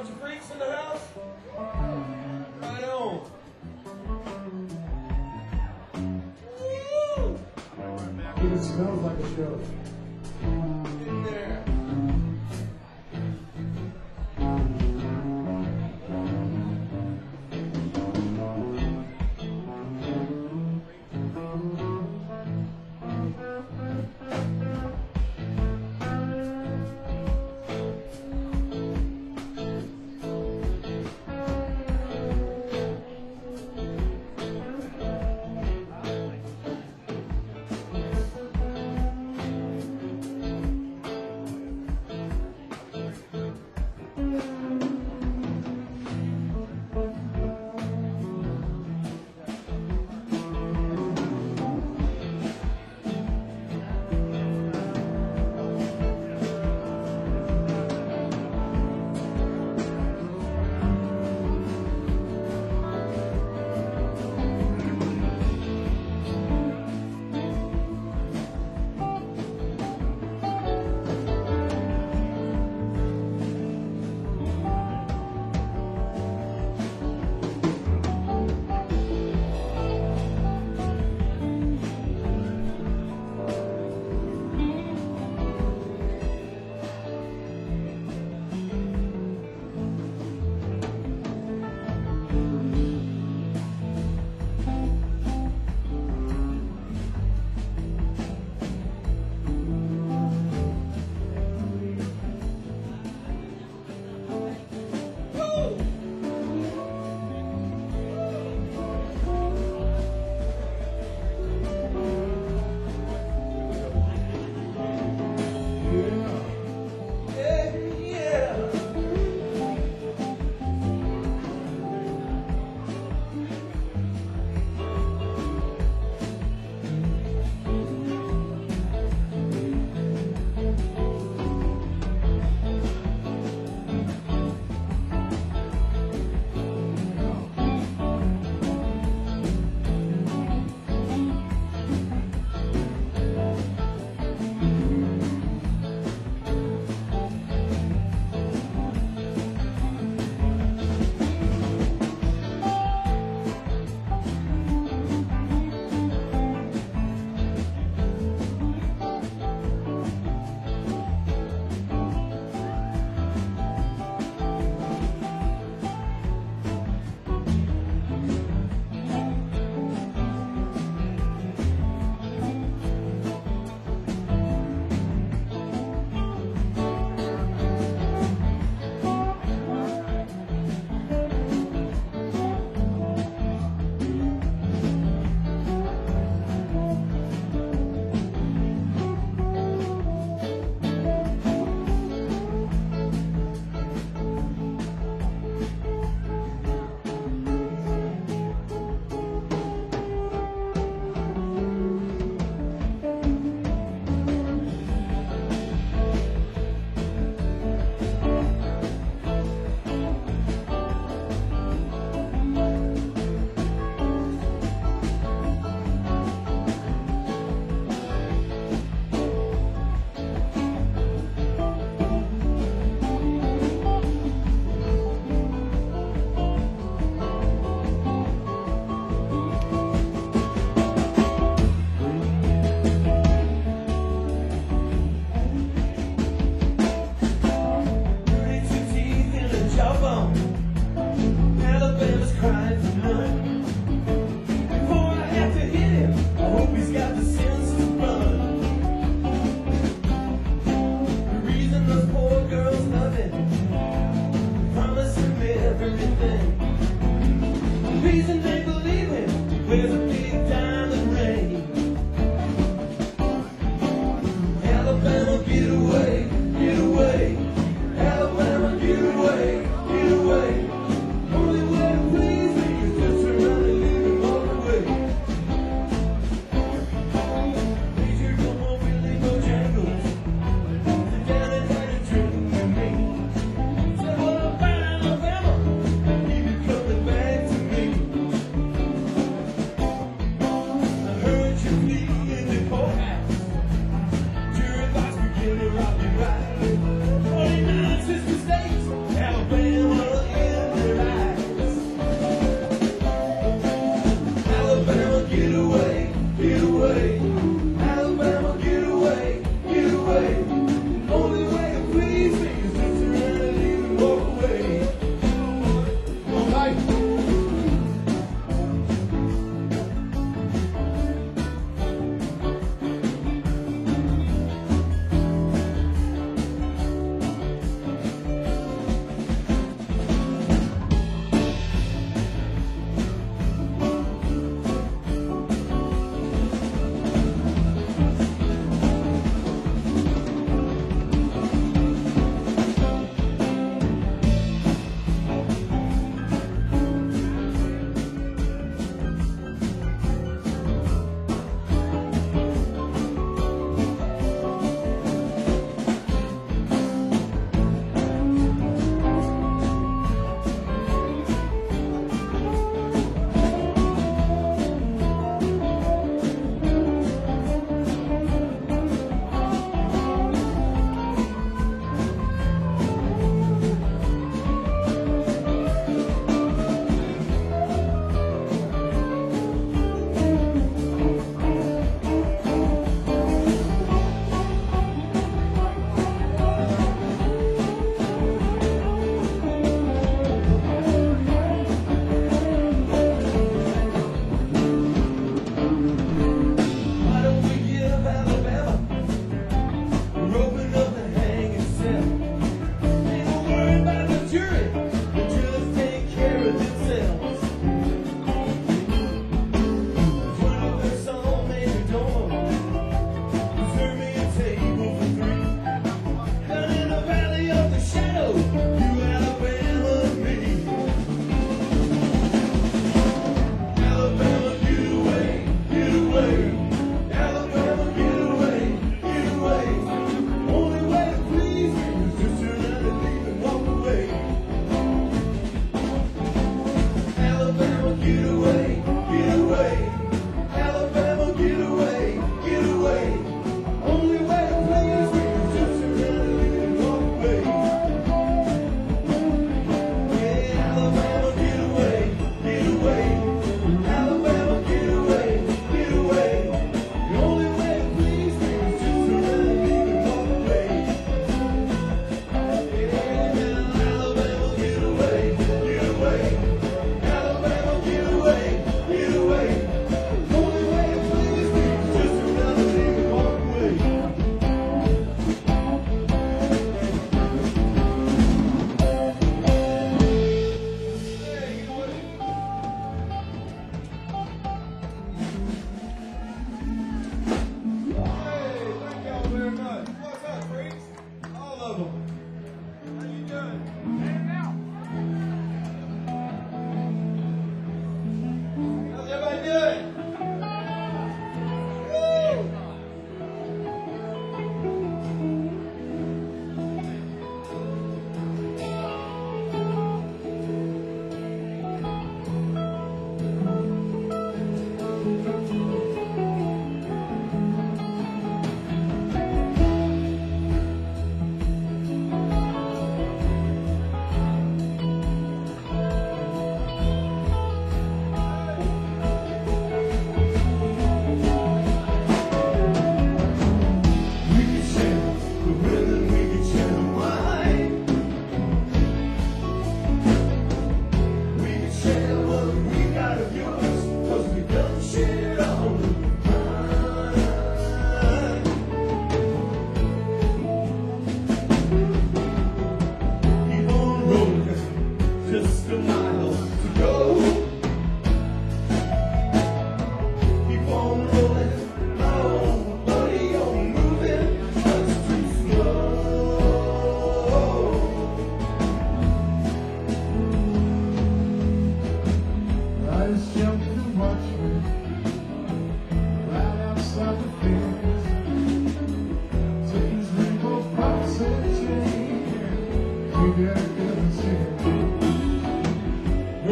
Bunch of freaks in the house? Right on. Woo! It smells like a show. In there.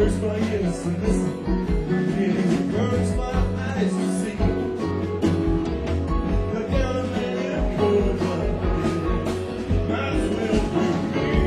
hurts my ears to listen, and it burns my eyes to see. The gentleman over there might as well be me.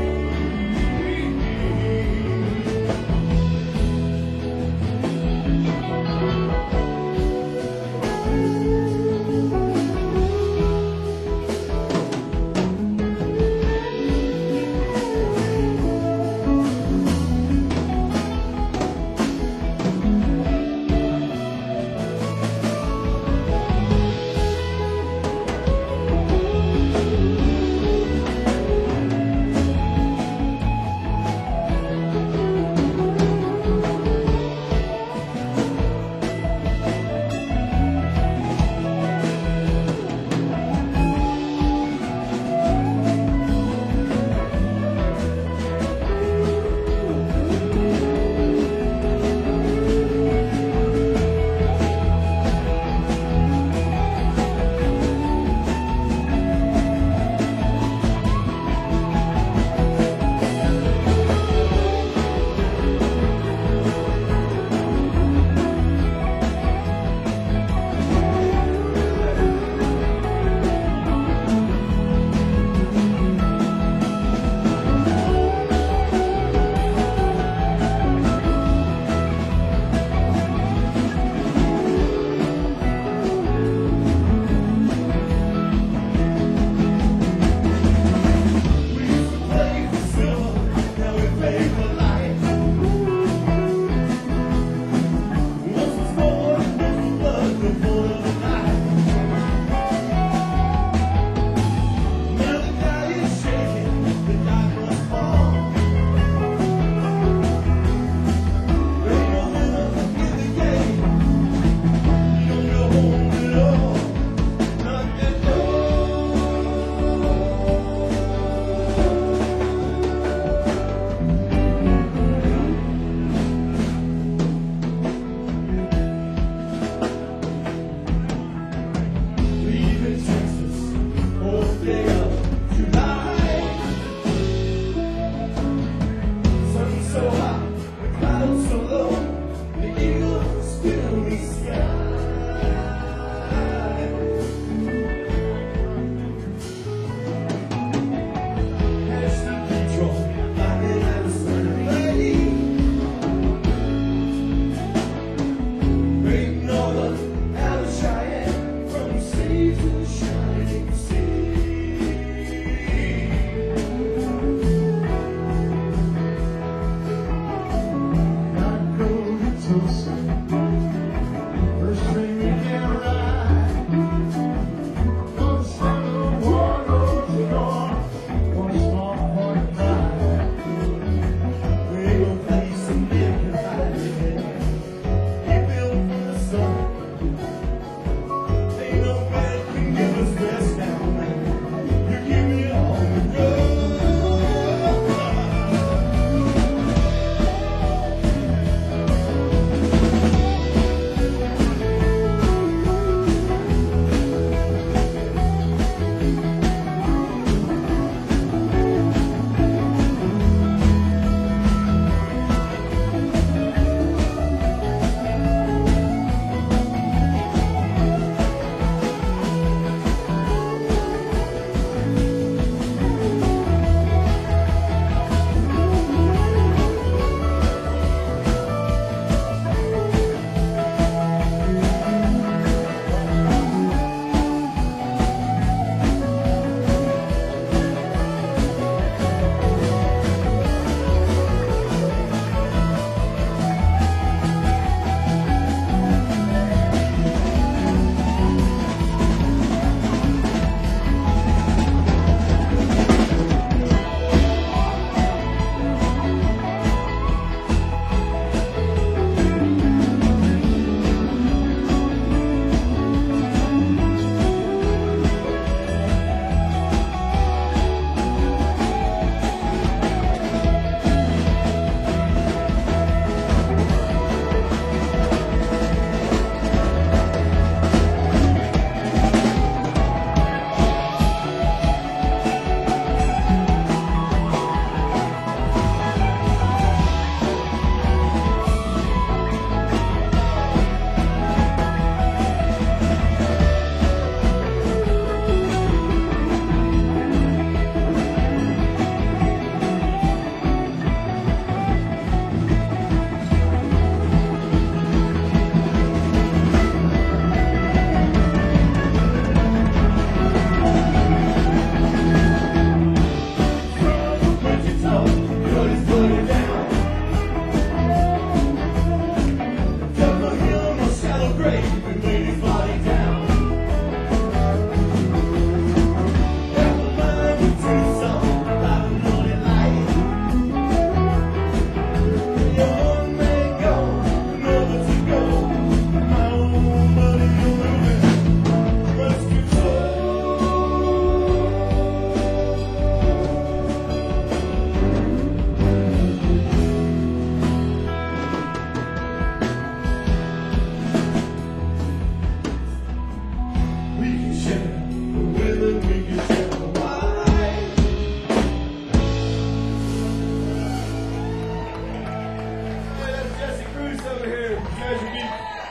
from Treasure Beach.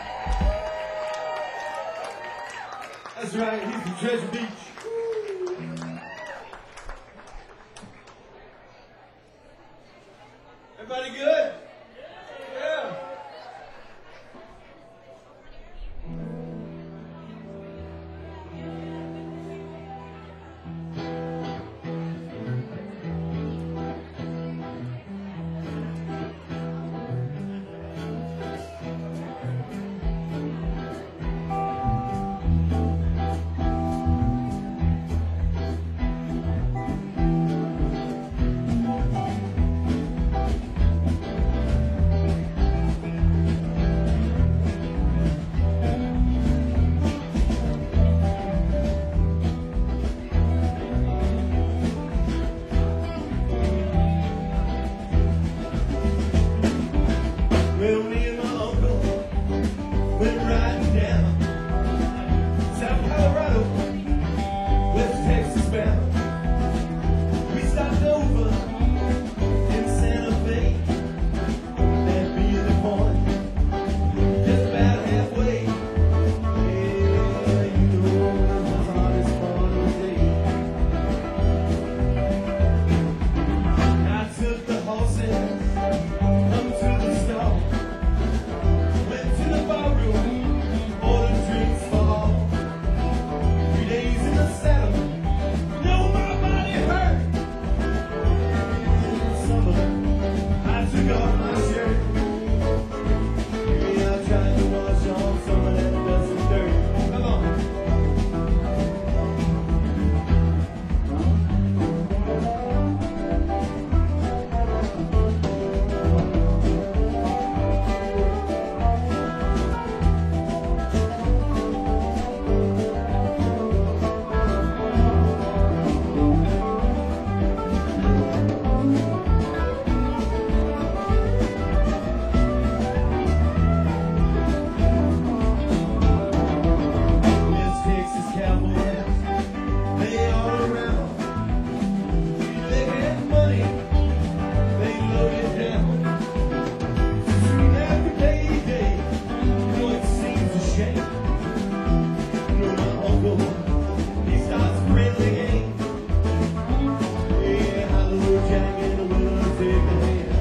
That's right, he's from Treasure Beach. Everybody good? Yeah. Well, me and my uncle went riding down South Colorado, West Texas bound. We stopped over in Santa Fe, that being the point, just about halfway. Yeah, you know it was the hardest part of the day. I took the horses up to the stall. Went to the barroom, ordered drinks for all. 3 days in the saddle, you know my body hurt. In the summer, I took off my shirt. Yeah, I tried to wash off some of that dust and dirt. Come on. Yes, Texas cowboys, they all around. They had money, they loaded down. Soon after payday, you know it seems a shame. You know my uncle, he starts spreading the game. Yeah, Hollywood Jack and the Willows take a hand.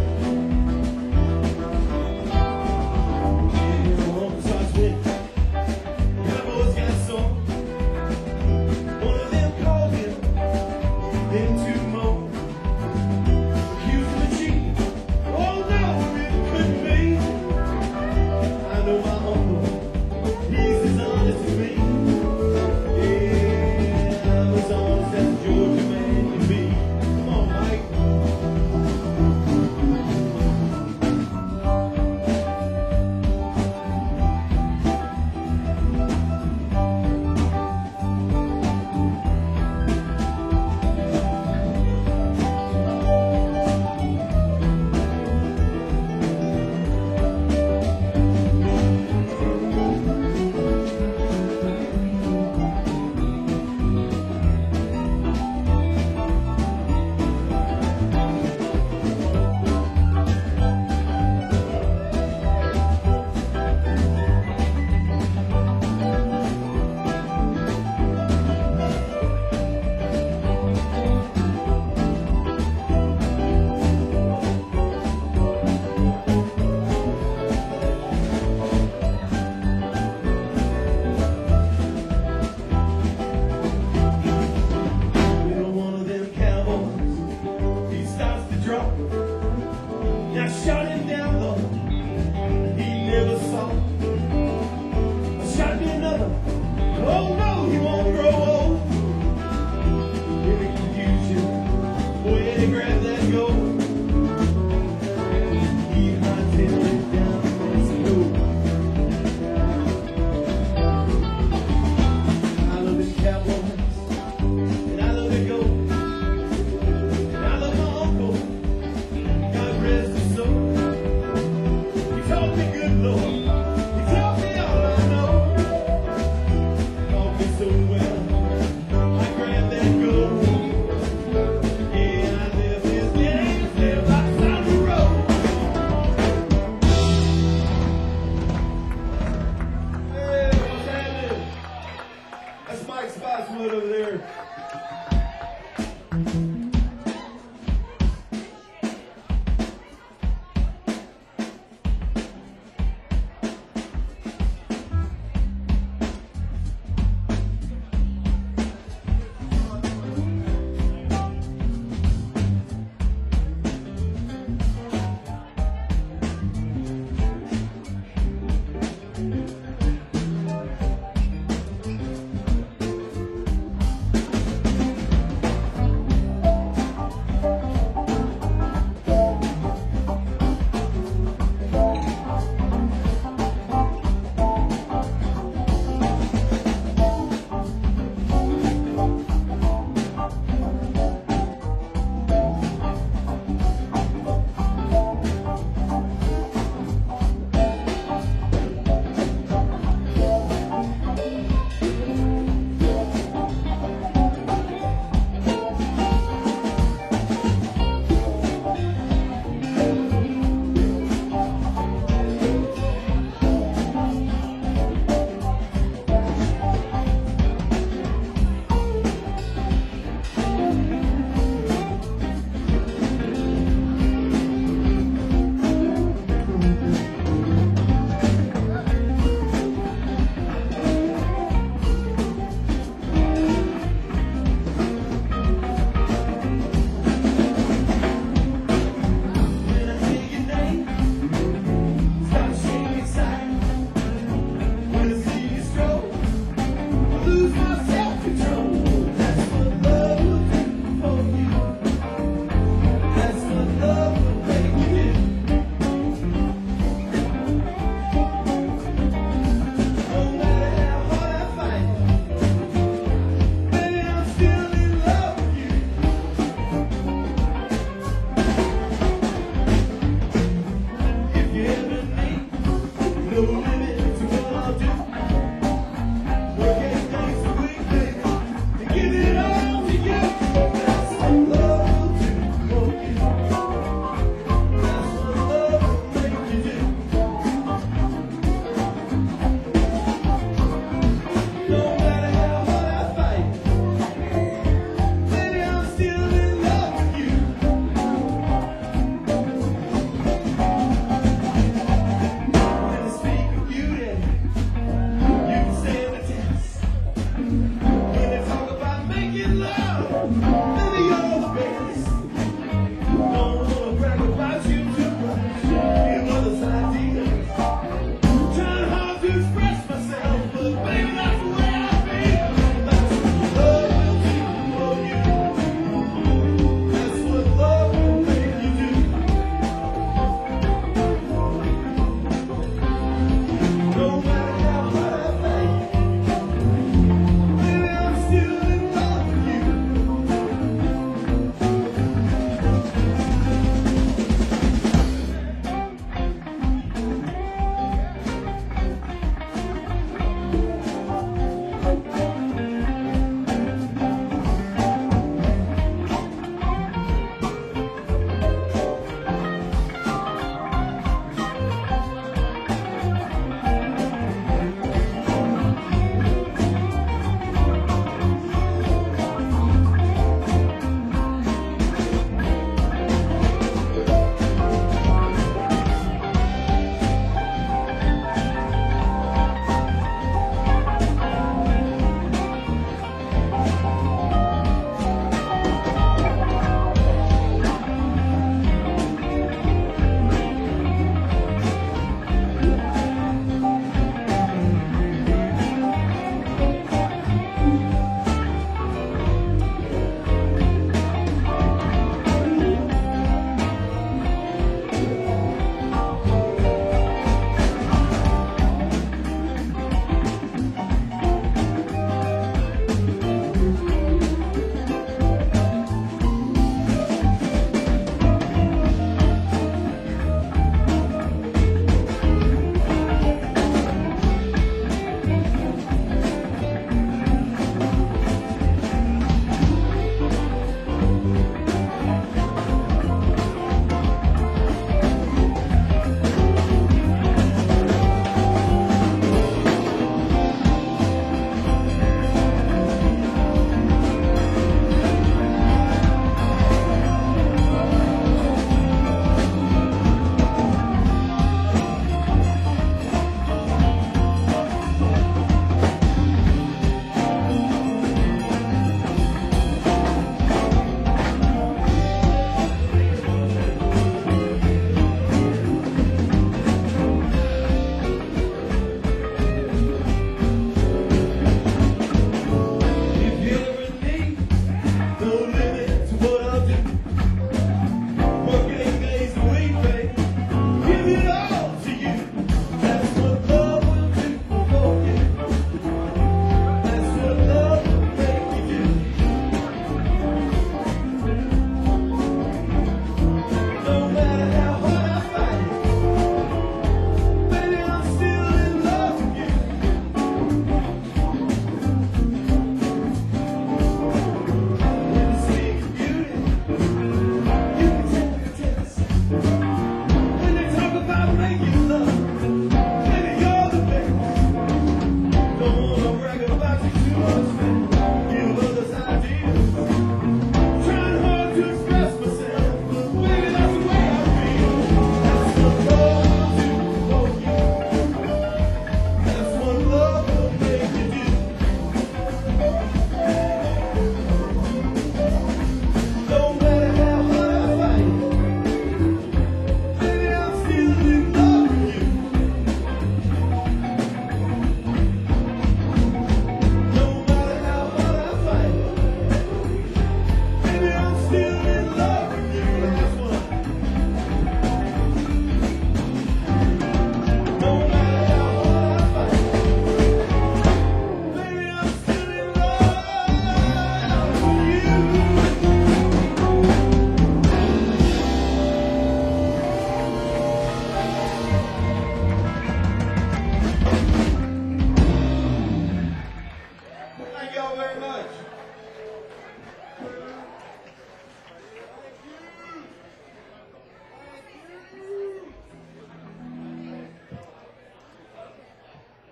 Yeah, my uncle starts with cowboys got some. One of them called him, then two more. Accused him of cheating. Oh no, it couldn't be. I know my uncle, he's as honest as me. Yeah, I'm as honest as a Georgia man can be. Come on, Mike. Little one of them cowboys, he starts to drop. Now shot him down low, he never saw. I shot me another, oh no, he won't grow old. In the confusion, when he grabbed that gold, he hightailed it down Mexico. I love the cowboys, and I love the gold. And I love my uncle, God rest his soul.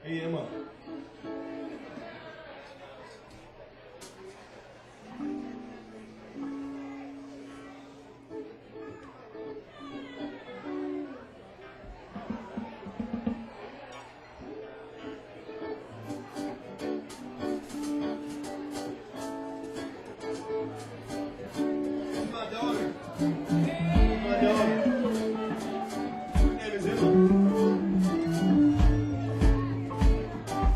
Hey, Emma. This is my daughter. My daughter. Her name is Emma.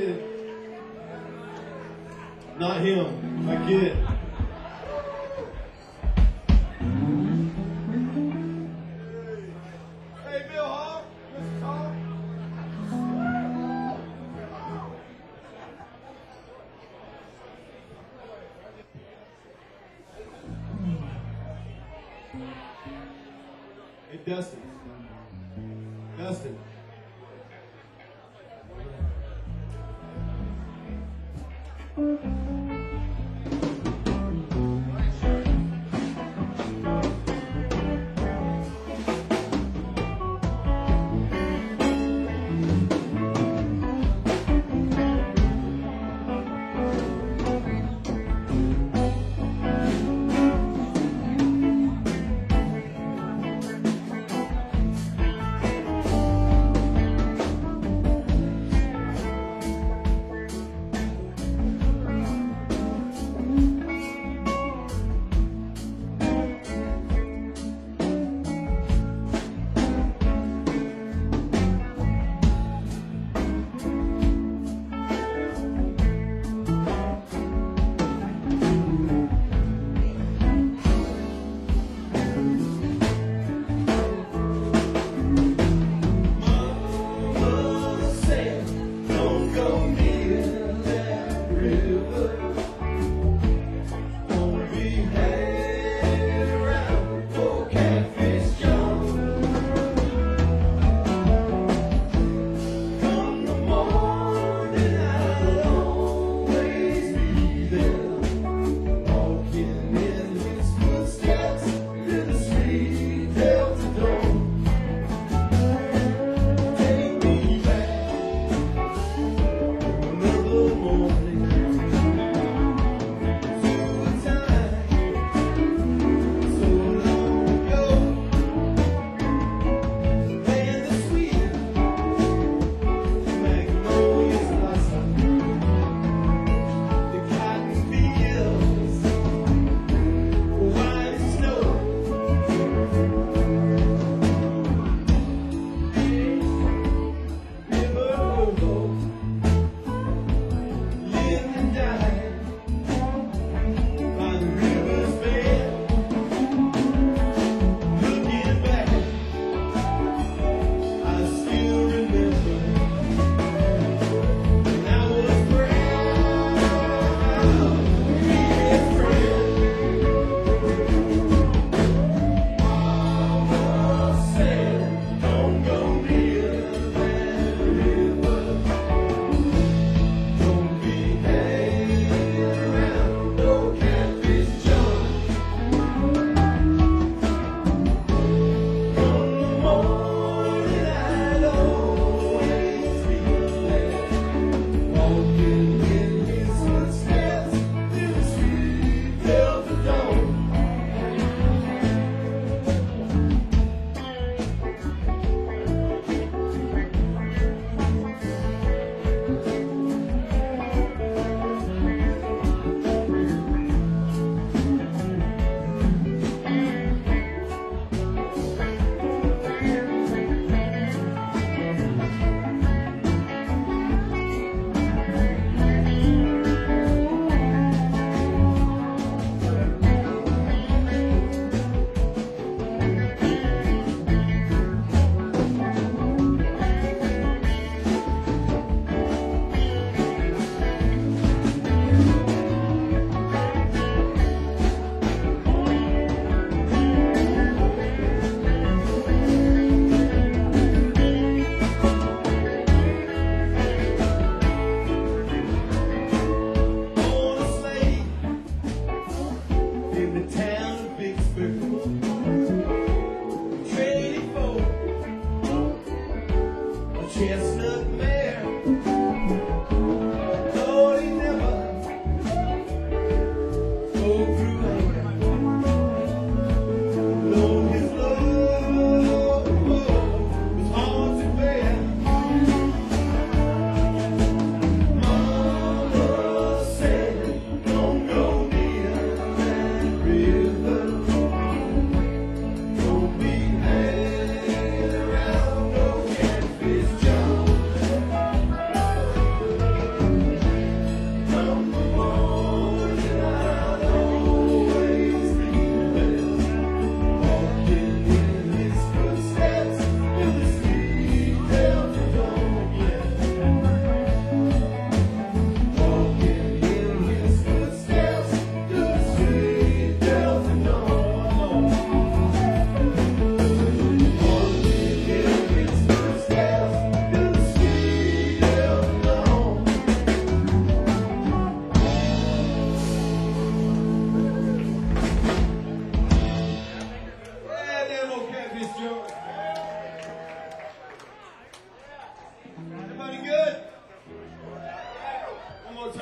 get it. Not him. I get it. Hey, Bill Hall. Mr. Hall. Hey, Dustin. Dustin.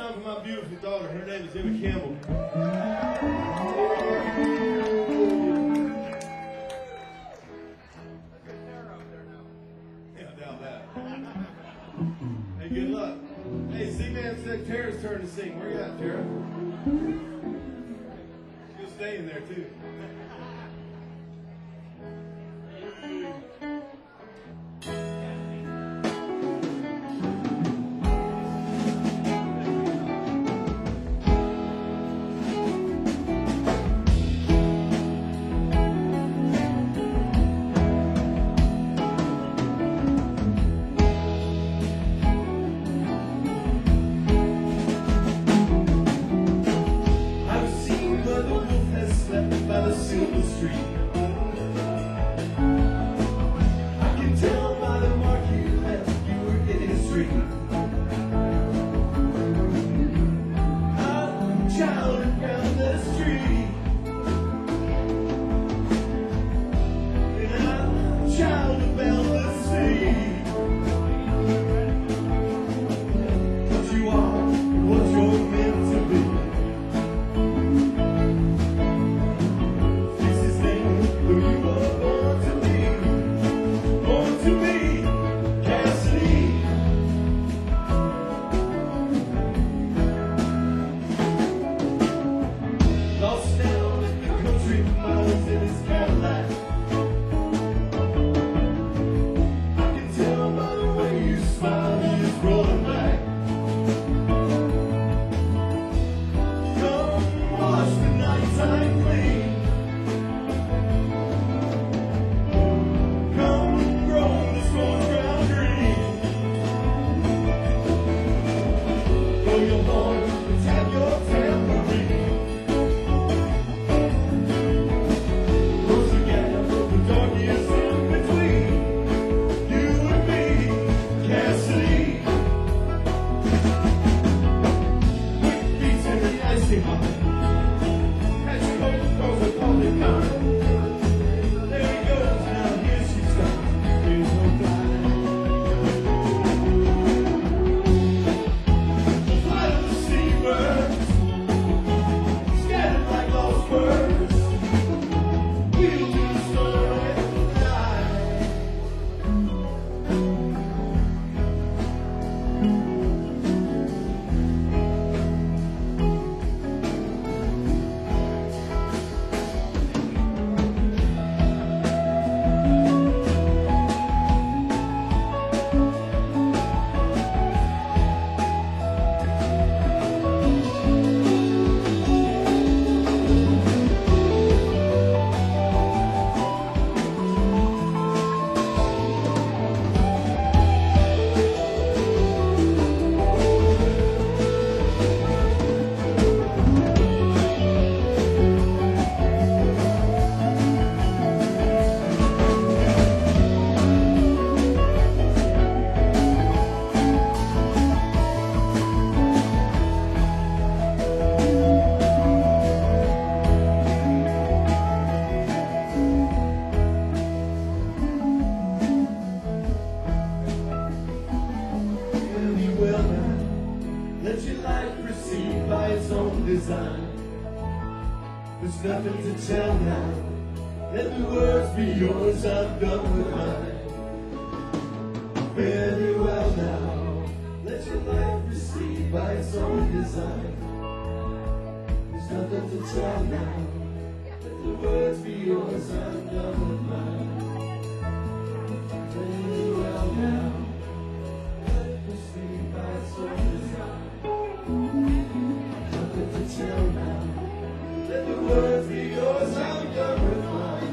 time for my beautiful daughter. Her name is Emma Campbell. Yeah, I doubt that. Hey, good luck. Hey, C-Man said Tara's turn to sing. Where you at, Tara? She'll stay in there, too. There's nothing to tell now. Let the words be yours, I'm done with mine. Very well now. Let your life receive by its own design. There's nothing to tell now. Let the words be yours, I'm done with mine. Very well now. Let it receive by its own design. Nothing to tell now. Let the words be yours, I'm done with mine.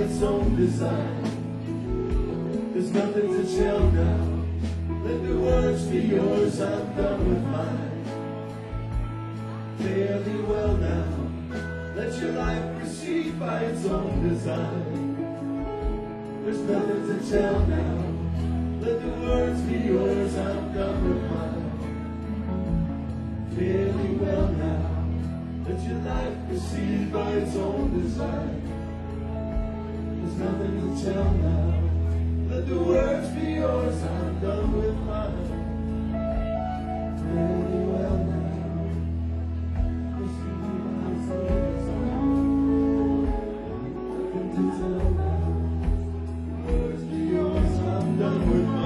its own design. There's nothing to tell now. Let the words be yours, I'm done with mine. Fare thee well now. Let your life proceed by its own design. There's nothing to tell now. Let the words be yours, I'm done with mine. Fare thee well now. Let your life proceed by its own design. There's nothing to tell now. Let the words be yours, I'm done with mine. Fare thee well now. Proceed by its own design. Nothing to tell now. Words be yours, I'm done with mine.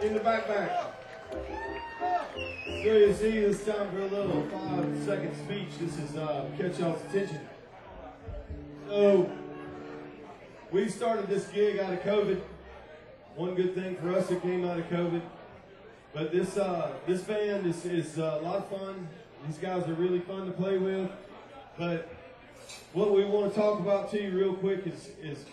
in the back. So you see, it's time for a little 5-second speech. This is catch y'all's attention. So we started this gig out of COVID. One good thing for us, it came out of COVID. But this band is a lot of fun. These guys are really fun to play with. But what we want to talk about to you real quick is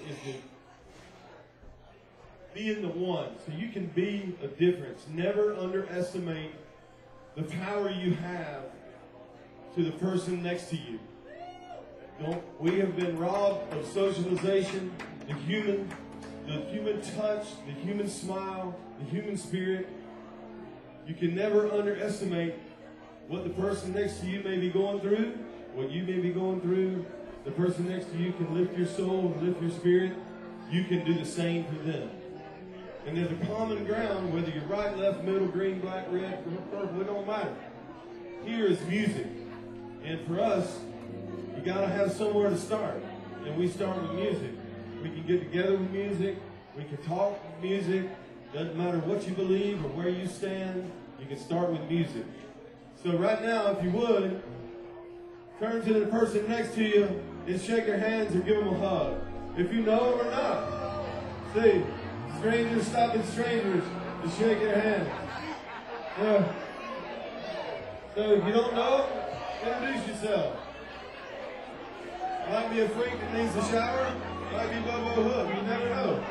being the one. So you can be a difference. Never underestimate the power you have to the person next to you. We have been robbed of socialization, the human touch, the human smile, the human spirit. You can never underestimate what the person next to you may be going through, what you may be going through. The person next to you can lift your soul, lift your spirit. You can do the same for them. And there's a common ground, whether you're right, left, middle, green, black, red, purple, it don't matter. Here is music. And for us, you got to have somewhere to start. And we start with music. We can get together with music. We can talk with music. Doesn't matter what you believe or where you stand. You can start with music. So right now, if you would, turn to the person next to you and shake their hands or give them a hug. If you know them or not. See, strangers stopping strangers to shake their hands. Yeah. So if you don't know them, introduce yourself. Might be a freak that needs a shower. Might be Bobo Hook. You never know.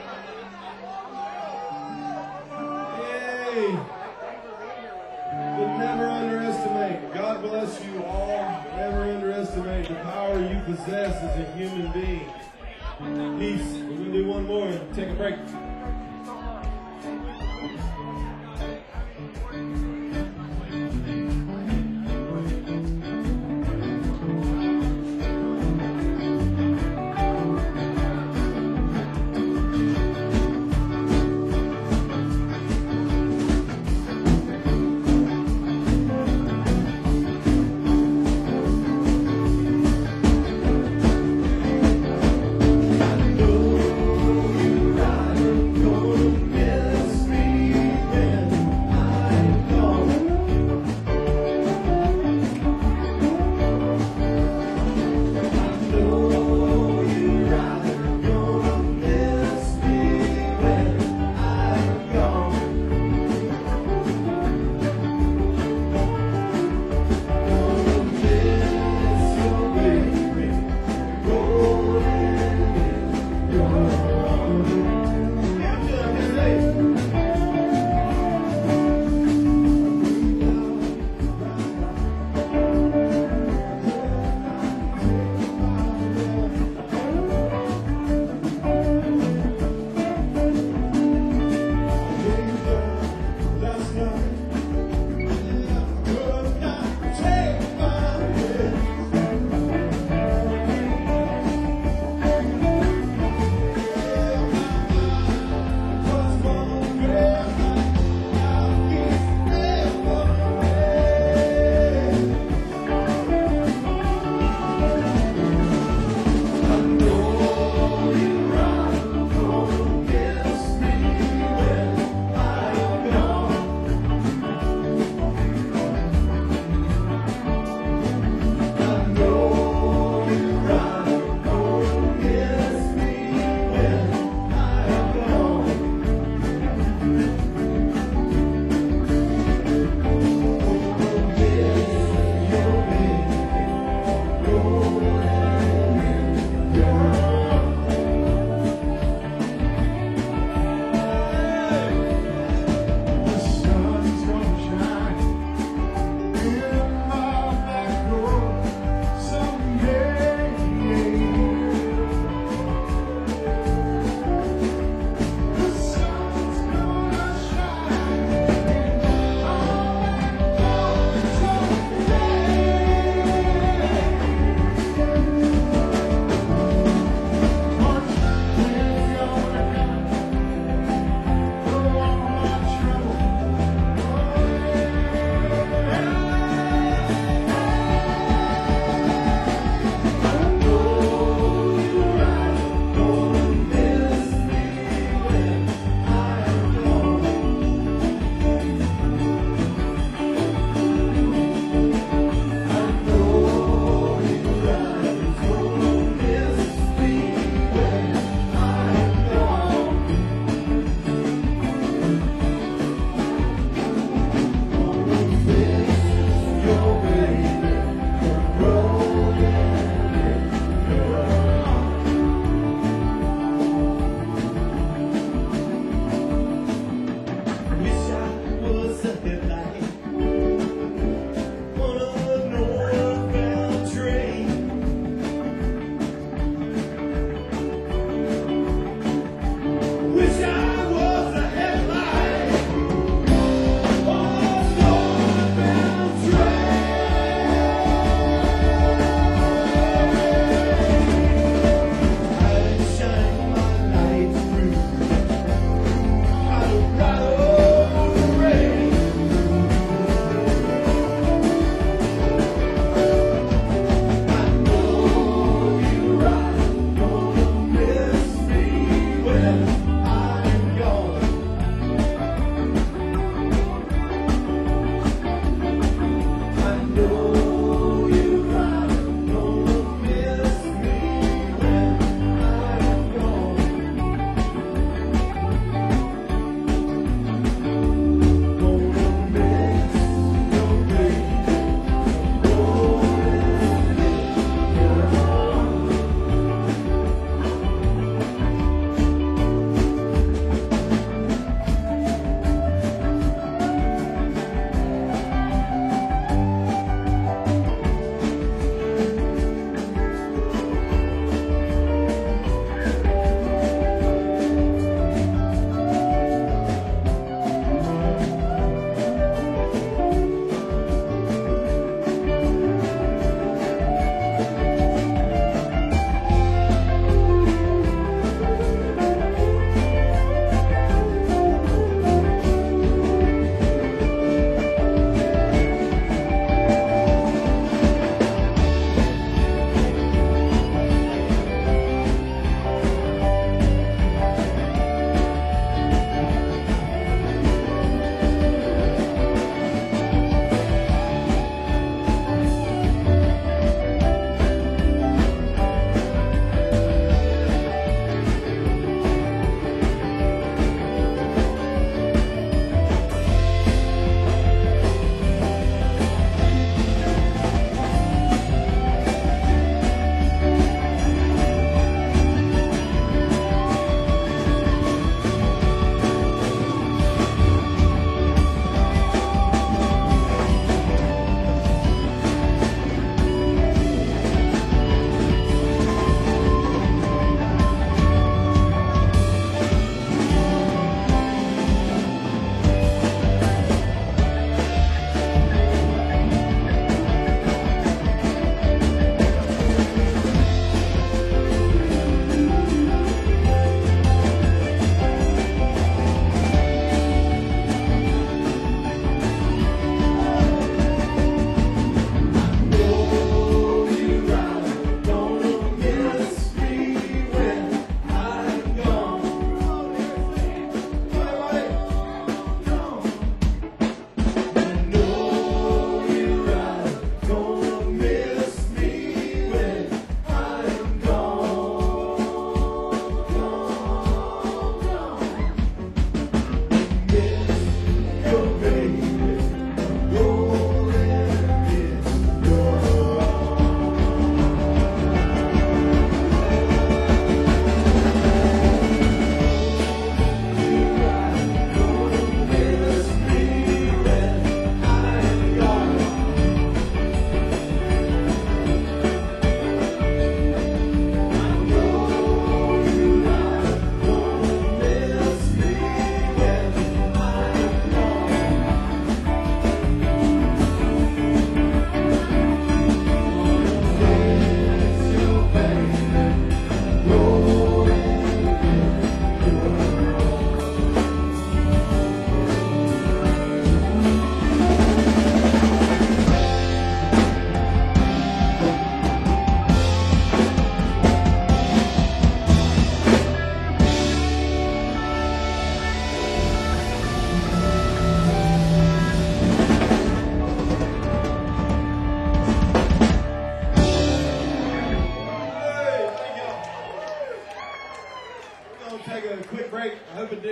Yay! But never underestimate. God bless you all. Never underestimate the power you possess as a human being. Peace. We're going to do one more and take a break. Go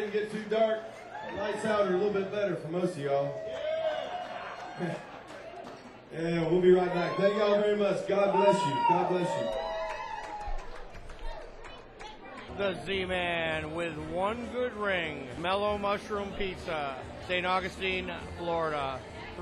didn't get too dark. Lights out are a little bit better for most of y'all. Yeah, we'll be right back. Thank y'all very much. God bless you. God bless you. The Z-Man with one good ring. Mellow Mushroom Pizza. St. Augustine, Florida.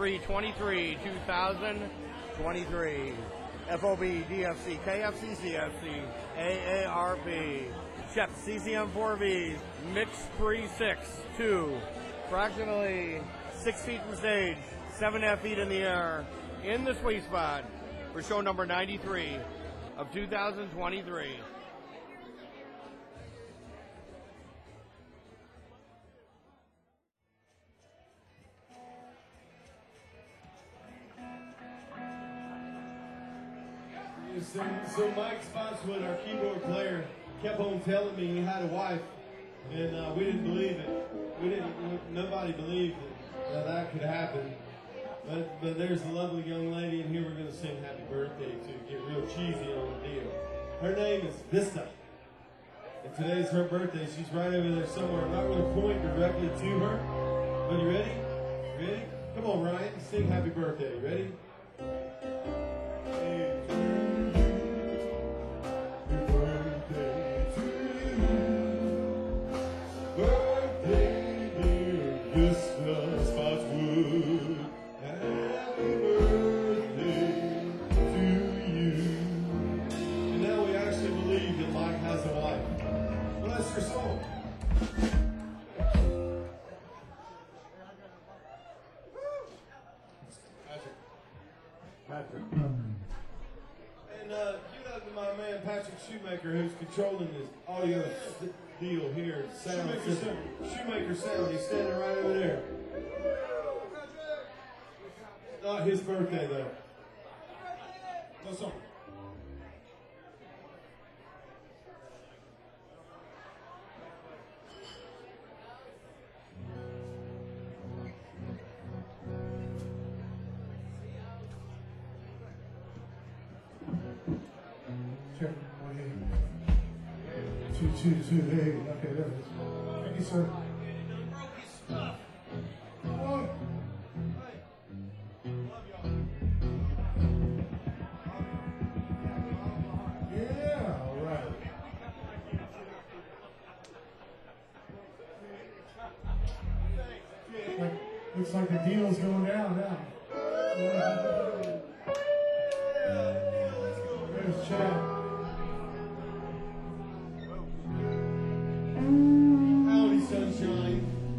3/23/2023. FOB, DFC, KFC, CFC, AARP. Chef CCM4Vs. Mix 362. Approximately 6 feet from stage. 7.5 feet in the air. In the sweet spot for show number 93 of 2023. So Mike Spotswood, our keyboard player, kept on telling me he had a wife, and we didn't believe it. Nobody believed that could happen. But there's a lovely young lady in here we're going to sing happy birthday to, get real cheesy on the deal. Her name is Vista. And today's her birthday. She's right over there somewhere. I'm not going to point directly to her. But you ready? Ready? Come on, Ryan. Sing happy birthday. Ready? And give that to my man Patrick Shoemaker, who's controlling this audio deal here. Shoemaker Sound. He's standing right over there. Not his birthday though. What's on? Check 222. Okay, there it is. Thank you, sir. Yeah, all right. Looks like the deal's going down now. There's Chad. Howdy, sunshine.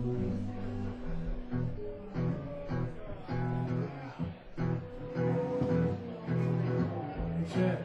Hey, Chad.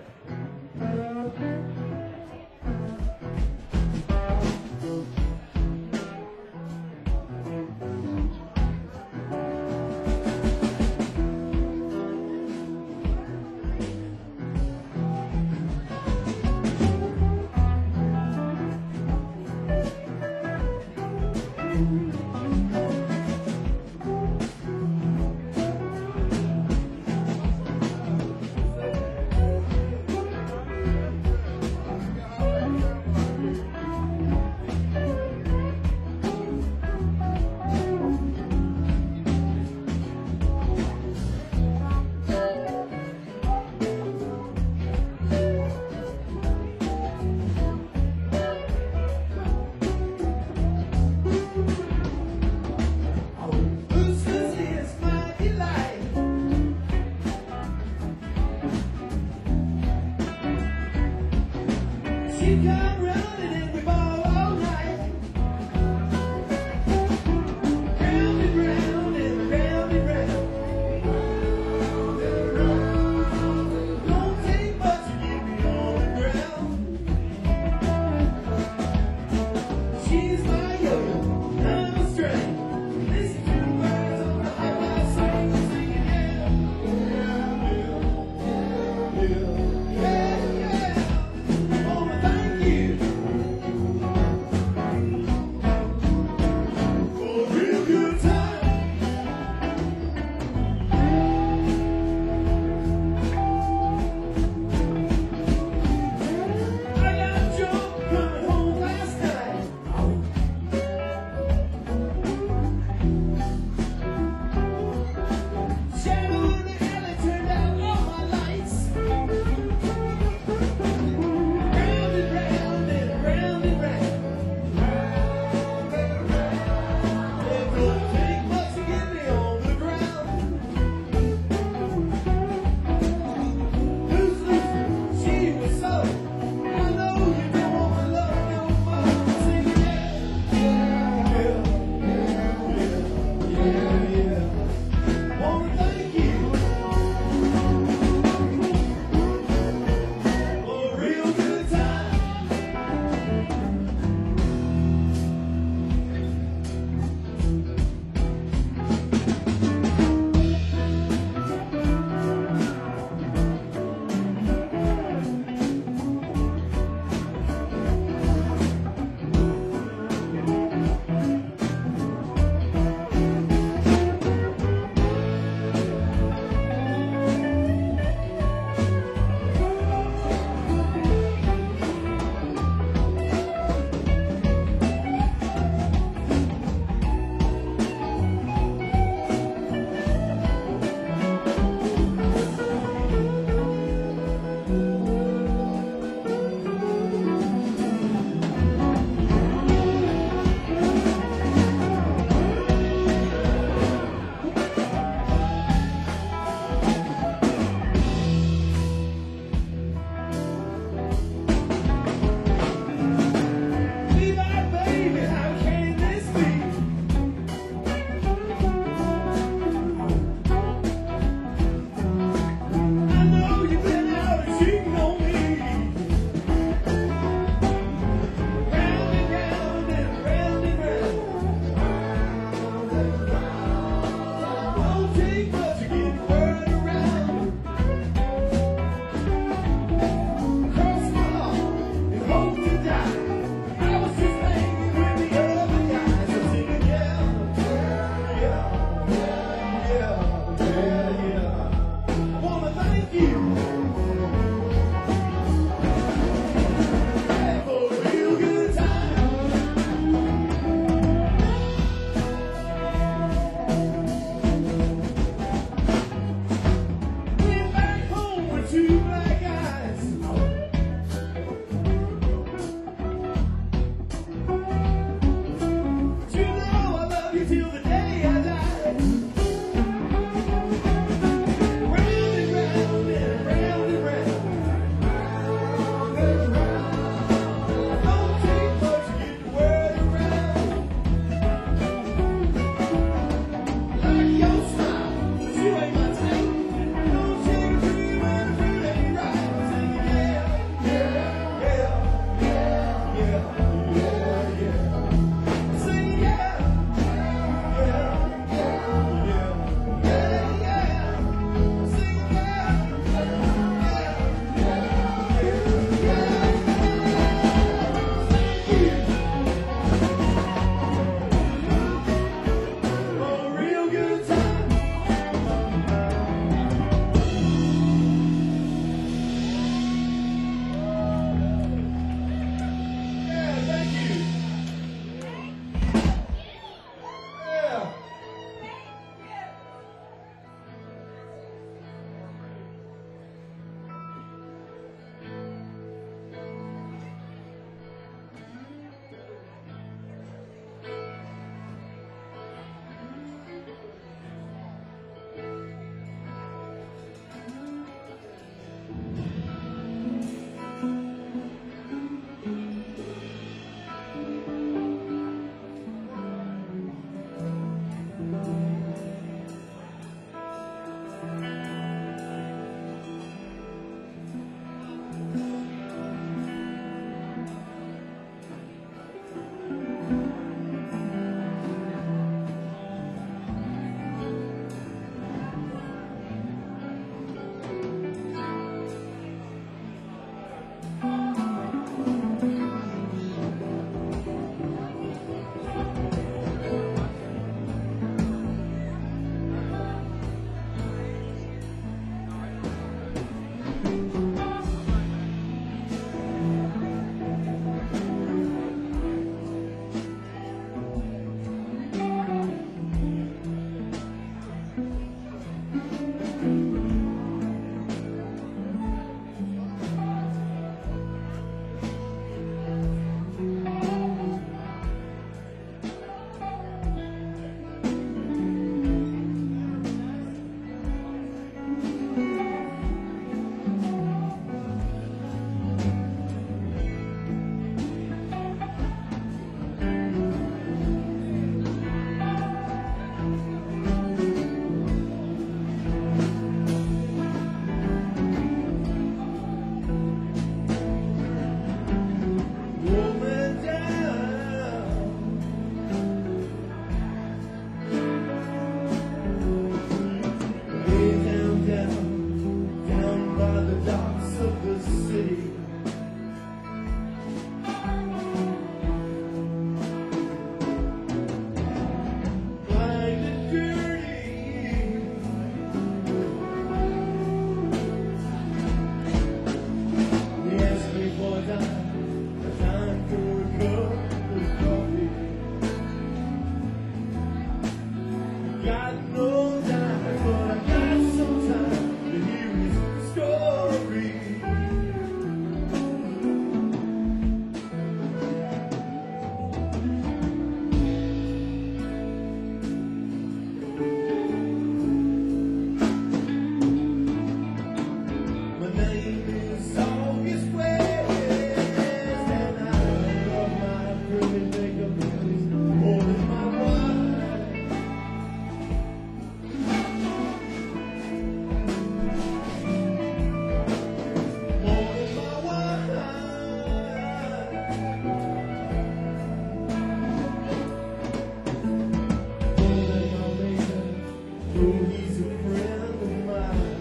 Oh, he's a friend of mine.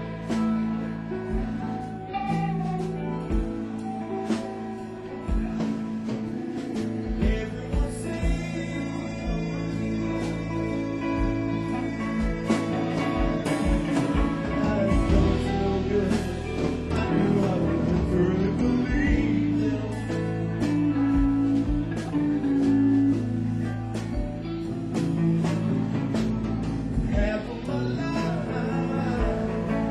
Everyone I don't feel good. I knew I would further believe them. Half of my life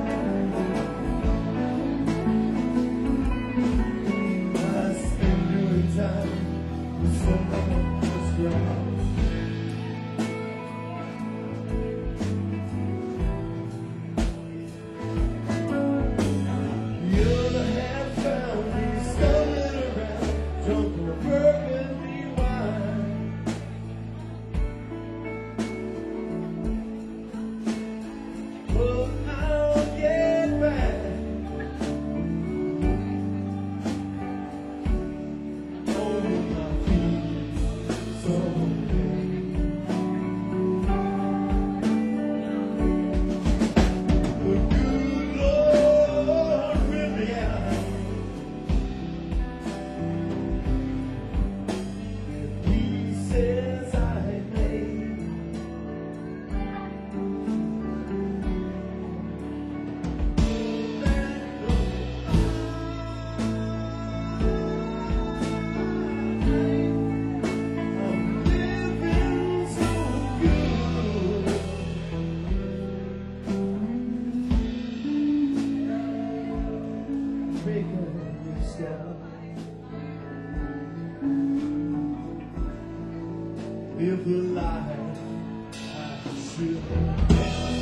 I spend doing time with someone that's right. The other half found me stumbling around, drunk on burgundy wine. But I'll get back on my feet someday. The good Lord will be out. He says I may. I'm living so good. Make a step. Live the life I should.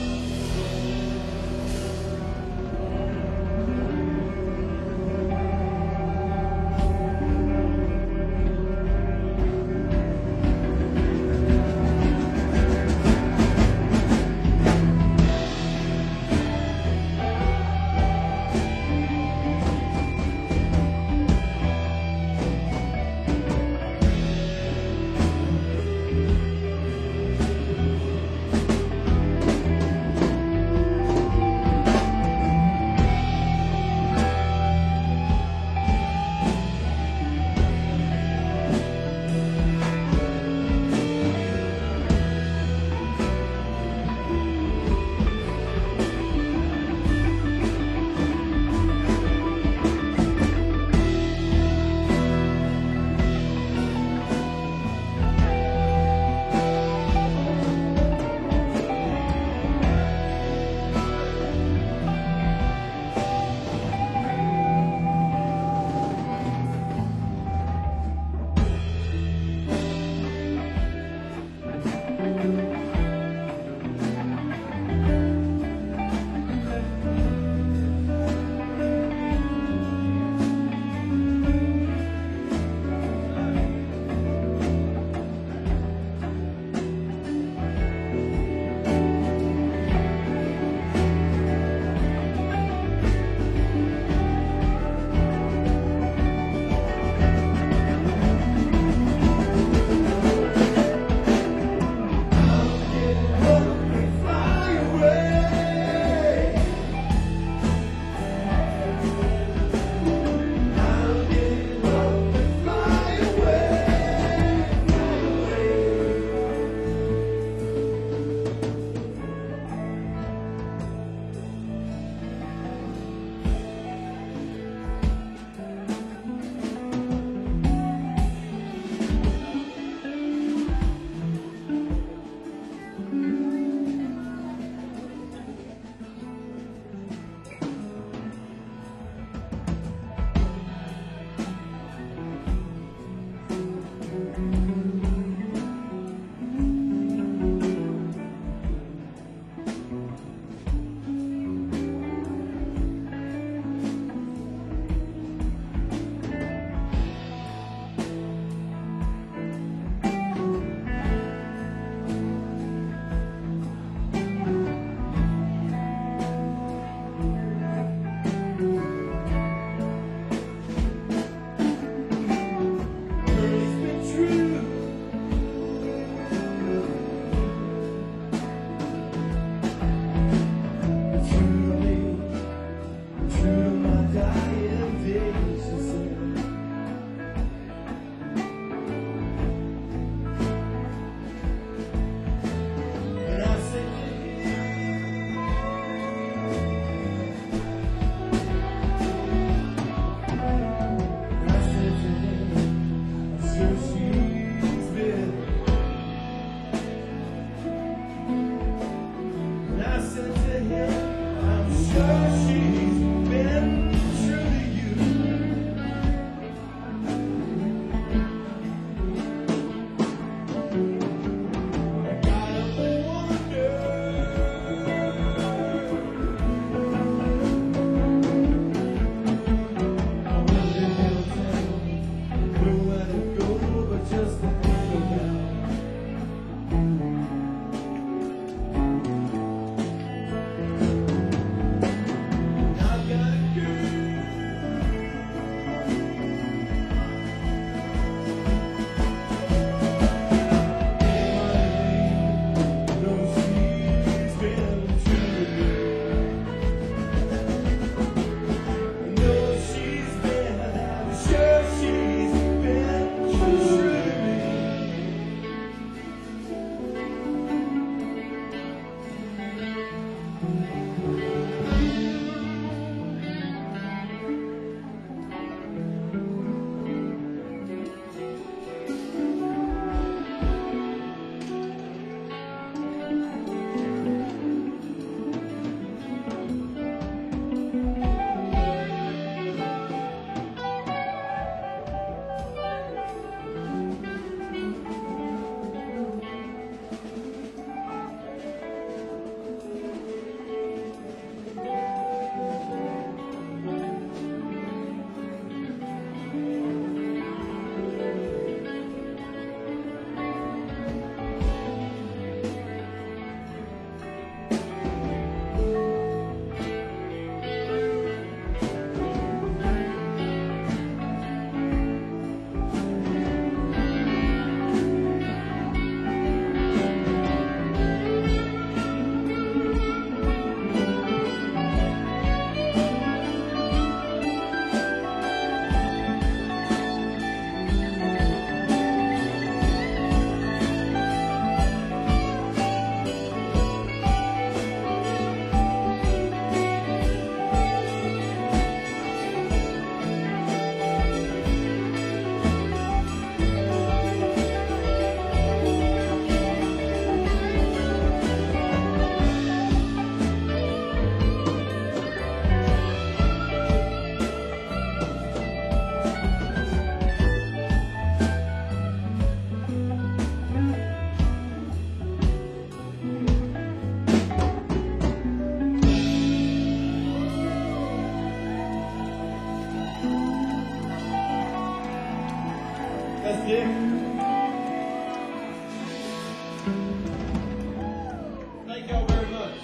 Thank y'all very much.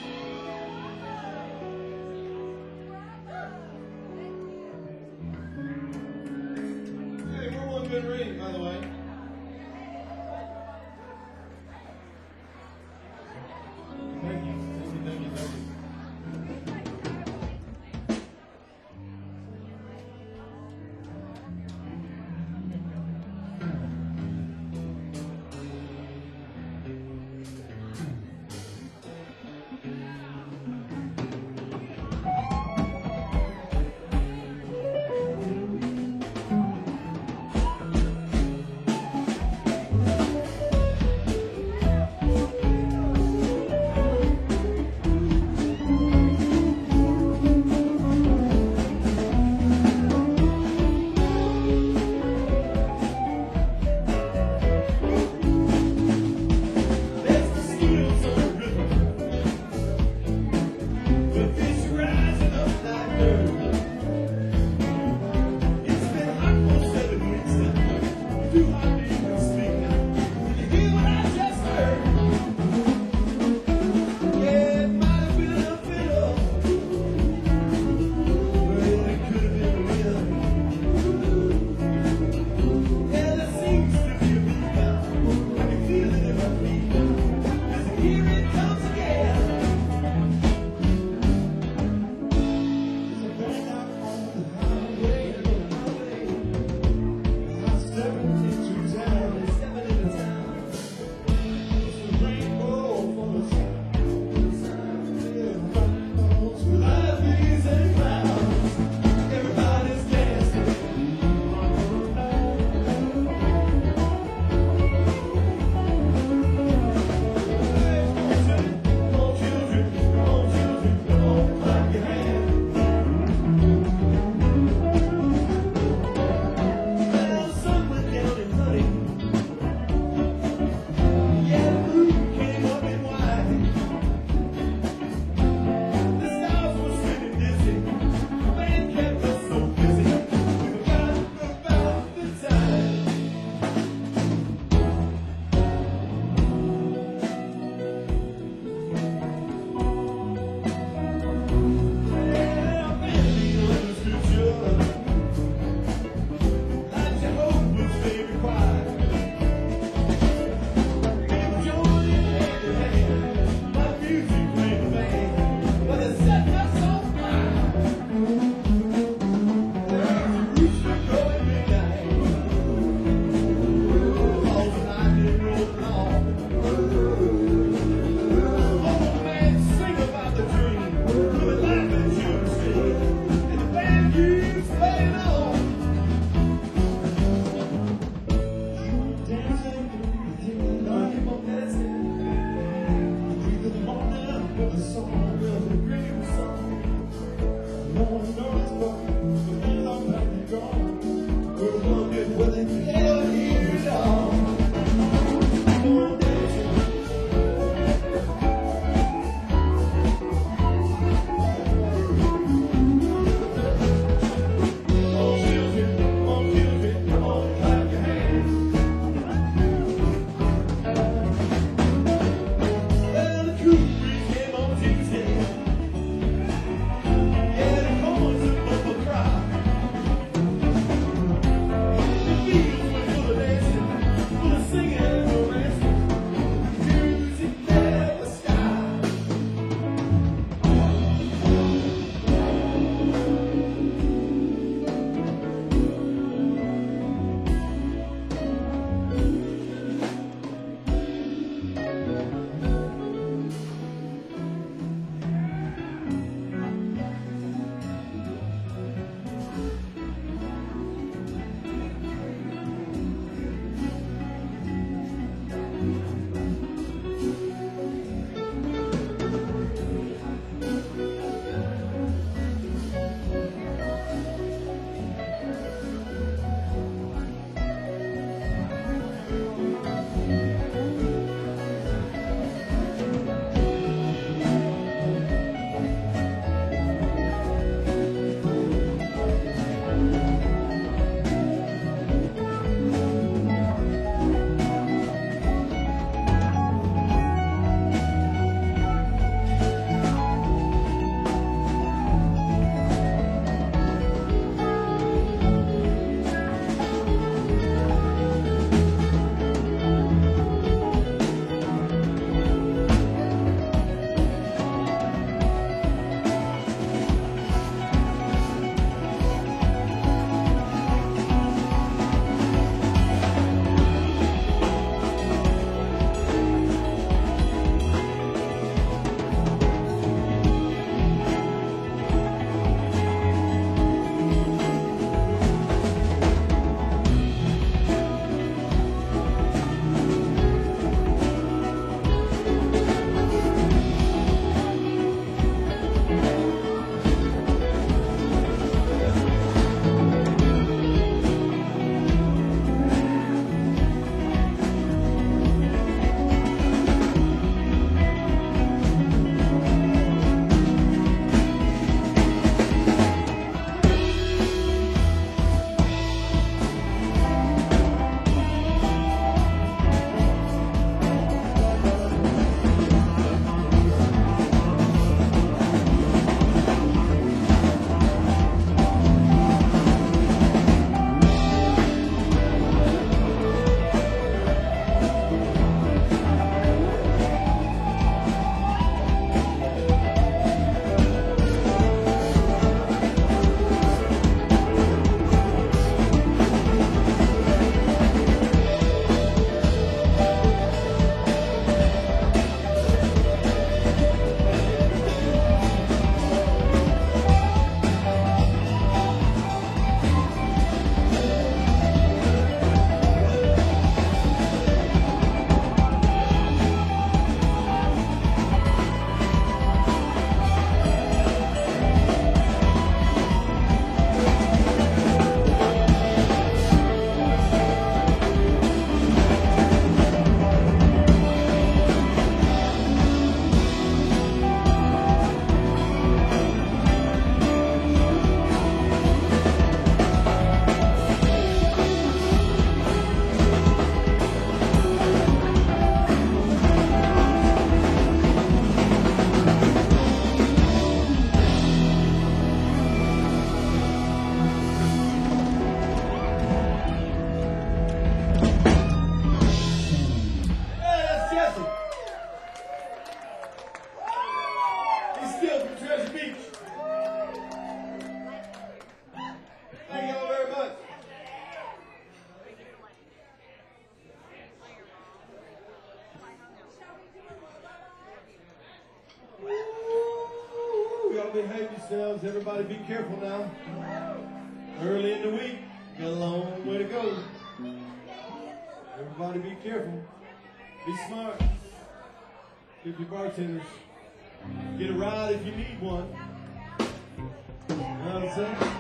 Hey, we're one good ring, by the way. Thank you. Thank you. There's mosquitoes on the river. The fish rising up like dirt. It's been hot for 7 weeks now. You hardly even speak now. Did you hear what I just heard? Yeah, it might have been a fiddle. Well, it could have been real. Yeah, there seems to be a beat now. I can feel it in my feet now. Listen, here it comes again. Going out on the highway. I'm stepping into town. Stepping into town. It's a rainbow for the sun. Yeah, rainbows with Lights and clouds. Everybody's dancing. Come on, children, come on, clap your hands. Well, the sun went down in honey. Yeah, the moon came up in white. The stars were spinning dizzy. The band kept us so busy. We forgot about the time. Yeah, family understood you. Like your hope was very quiet. We were joining hand in hand. My music played the band, but it set us on fire. There's a rooster crowing midnight. All the lightning rolling on. Old man sing about the dream. With a laughing Tuesday, and the band keeps playing on. dancing. Keep on dancing. Breathe in the morning with the song. We'll be bringing the song. No one knows but me, I'm happy gone. We're wondering whether you ever hear it all. Keep on dancing. Come on, children, come on, clap your hands. Well, the cool breeze came on Tuesday. y'all behave yourselves. Everybody be careful now. Early in the week, got a long way to go. Everybody be careful. Be smart. If your bartenders, get a ride if you need one. You know what I'm saying?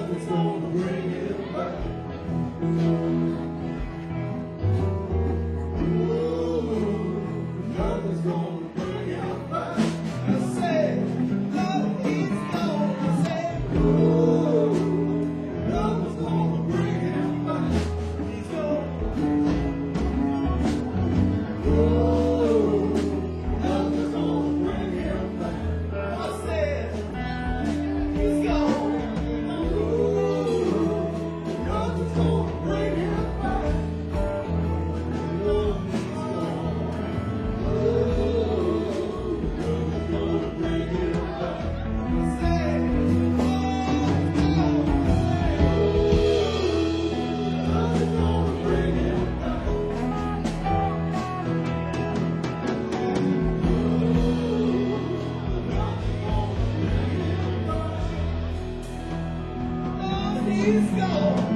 Nothing's gonna bring him back. Nothing's gonna bring him back. I said, love is gone. I said, nothing's gonna bring him back. He's gone. Nothing's gonna bring him back. I said, he's gone. Nothing's gonna bring him back. He's gone.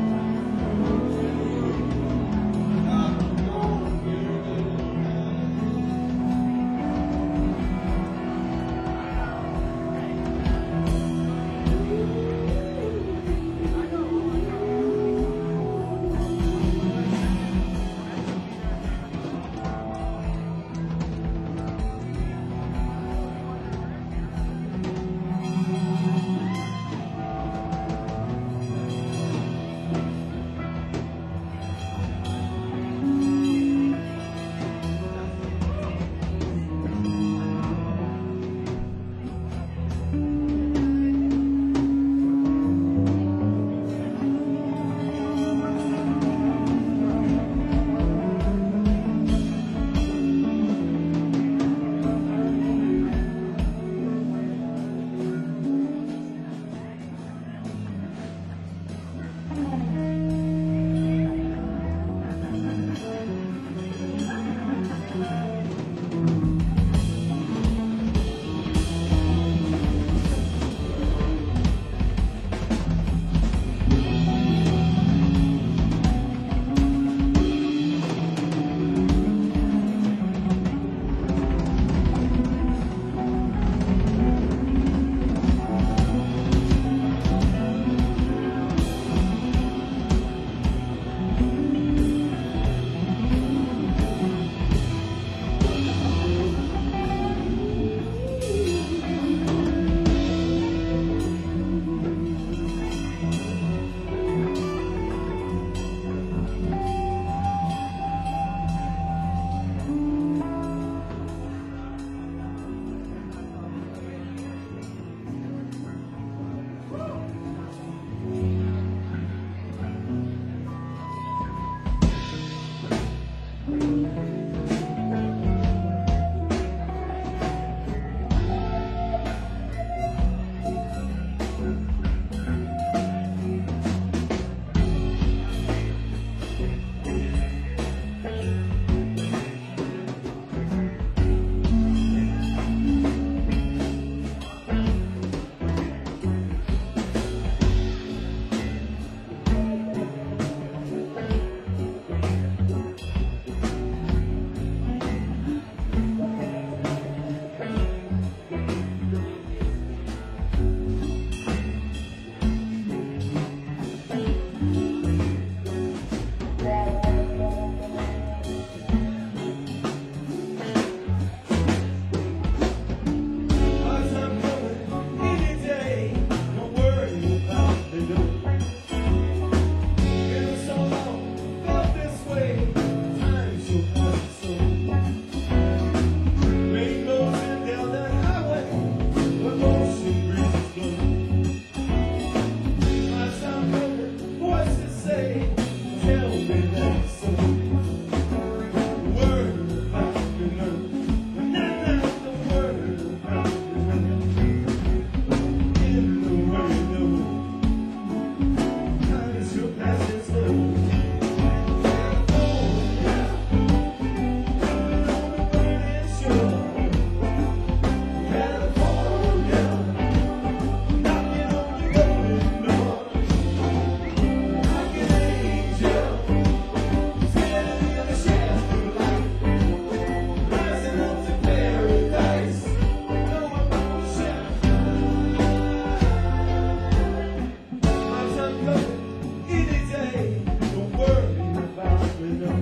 coming any day. Don't worry about me, no.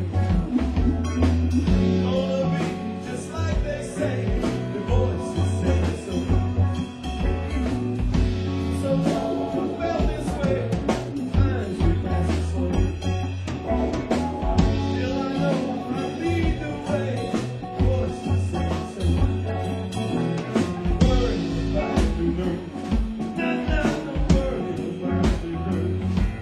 Gonna be just like they say. The voices say so. So long, well this way. Times we pass slow. Still I know I lead the way. Voices say so. Worry about me, no. Not worry about me, no.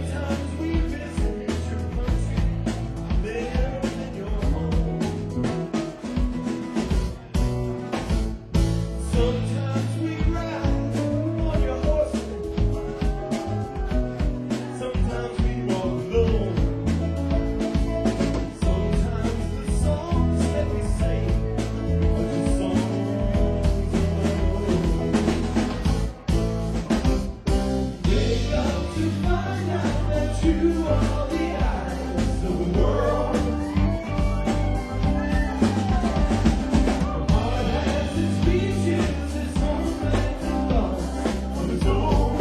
Sometimes we visit your country, live in your home. Sometimes we ride on your horses. Sometimes we walk alone. Sometimes the songs that we sing are just songs of our own. Wake up to find out that you are the eyes of the world. Heart has its beaches, its homeland and thoughts of its own.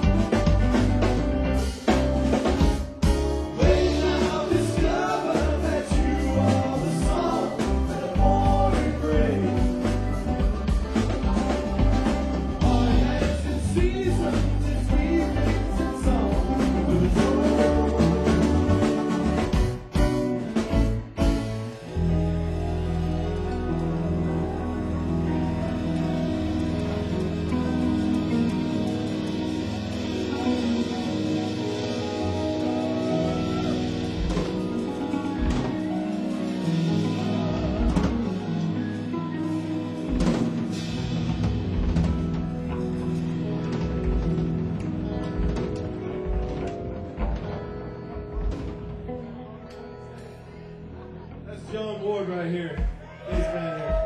They now discover that you are the song that a morning brings. Heart has its seasons, its evenings and songs of its own. That's John Ward right here. Bass man here.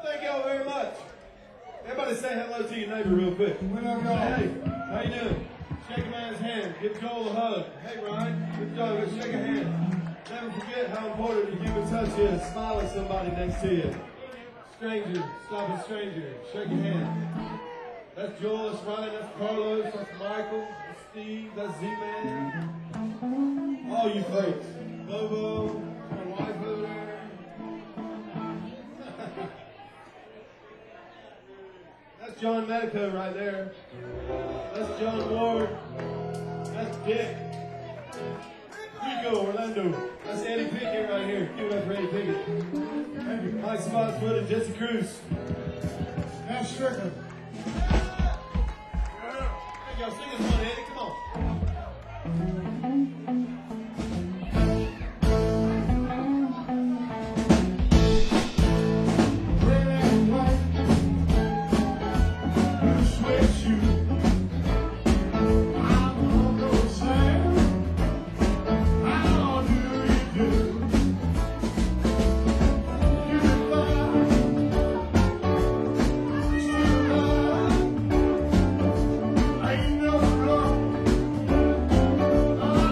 Thank y'all very much. Everybody say hello to your neighbor real quick. What up, y'all? Hey, how you doing? Shake a man's hand. Give Joel a hug. Hey, Ryan. Good job. Let's shake a hand. Never forget how important the human touch is. Smile at somebody next to you. Stranger, stop a stranger. Shake a hand. That's Joel, that's Ryan, that's Carlos, that's Michael, that's Steve, that's Z-Man. All you folks. Bobo, my wife over there. That's John Medico right there. That's John Ward. That's Dick. Rico, Orlando. That's Eddie Pickett right here. Give it up for Eddie Pickett. Thank you. Mike Spotswood and Jesse Cruz. That's Strickland. Hey, y'all sing us one, Eddie. Come on. Ain't no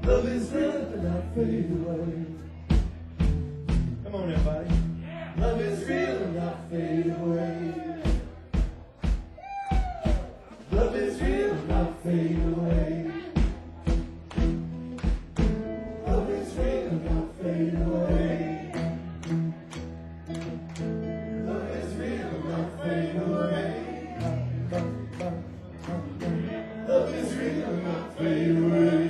Love is real and not fade away. Come on, everybody. Love is real and not fade away. Love is real and not fade away. Love is real and not fade away. Love is real and not fade away. Love is real and not fade away.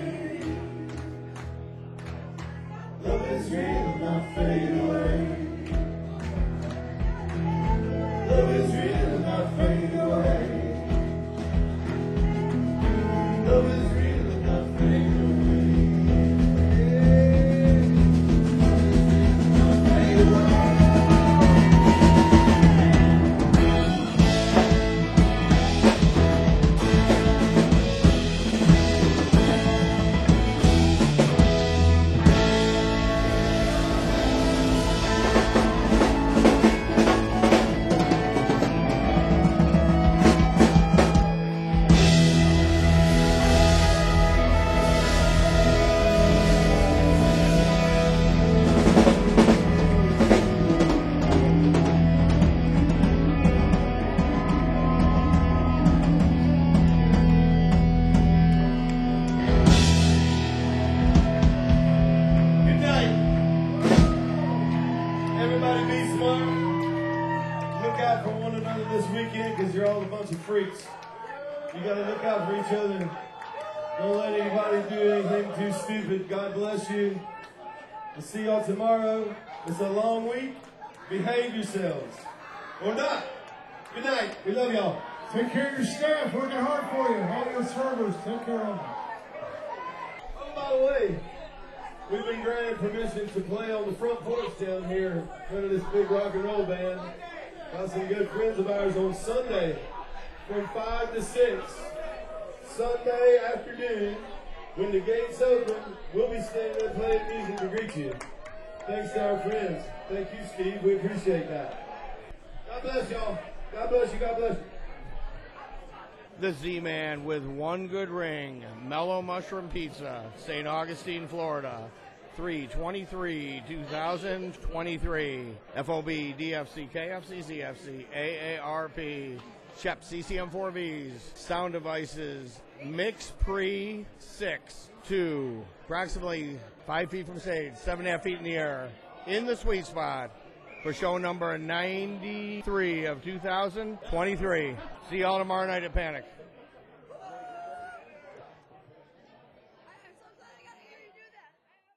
Love is real and not fade away. Love is real and not fade away. Love is real and not fade away. Not fade away. Good night. Everybody be smart. Look out for one another this weekend because you're all a bunch of freaks. You got to look out for each other. Don't let anybody do anything too stupid. God bless you. We'll see y'all tomorrow. It's a long week. Behave yourselves. Or not. Good night. We love y'all. Take care of your staff, working hard for you. All your servers, take care of them. Oh, by the way, we've been granted permission to play on the front porch down here in front of this big rock and roll band. Got some good friends of ours on Sunday from 5 to 6. Sunday afternoon, when the gates open, we'll be standing there playing music to greet you. Thanks to our friends. Thank you, Steve. We appreciate that. God bless y'all. God bless you. God bless you. The Z-Man with one good ring, Mellow Mushroom Pizza, St. Augustine, Florida, 3/23/2023. FOB, DFC, KFC, CFC, AARP, Shep, CCM4Vs, Sound Devices, Mix Pre 6-2, approximately 5 feet from stage, 7.5 feet in the air, in the sweet spot for show number 93 of 2023. See y'all tomorrow night at Panic.